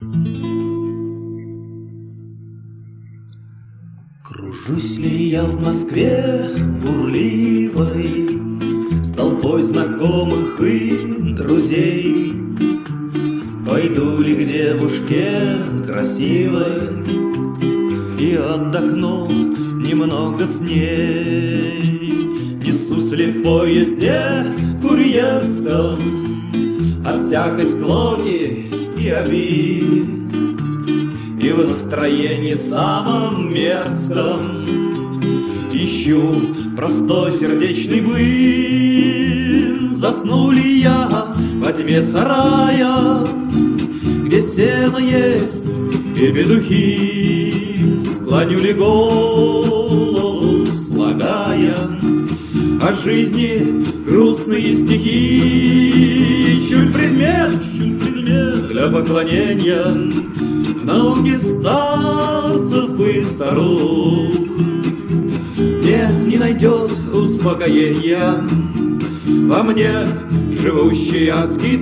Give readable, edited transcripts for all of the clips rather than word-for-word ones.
Кружусь ли я в Москве бурливой, с толпой знакомых и друзей? Пойду ли к девушке красивой и отдохну немного с ней? Несусь ли в поезде курьерском от всякой склоки и обид, и в настроении самом мерзком ищу простой сердечный быт? Засну ли я во тьме сарая, где сено есть и петухи? Склоню ли голову, слагая о жизни грустные стихи? Ищу предмет для поклонения в науке старцев и старух. Нет, не найдет успокоения во мне живущий адский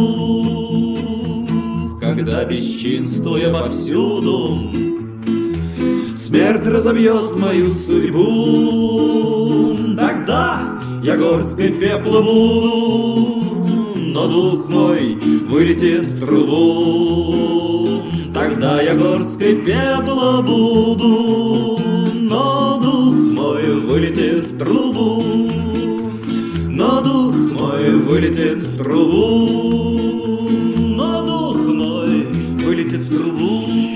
дух. Когда бесчинствуя повсюду смерть разобьет мою судьбу, тогда я горсткой пепла буду, но дух мой вылетит в трубу. Тогда я горсткой пепла буду, но дух мой вылетит в трубу, но дух мой вылетит в трубу, но дух мой вылетит в трубу.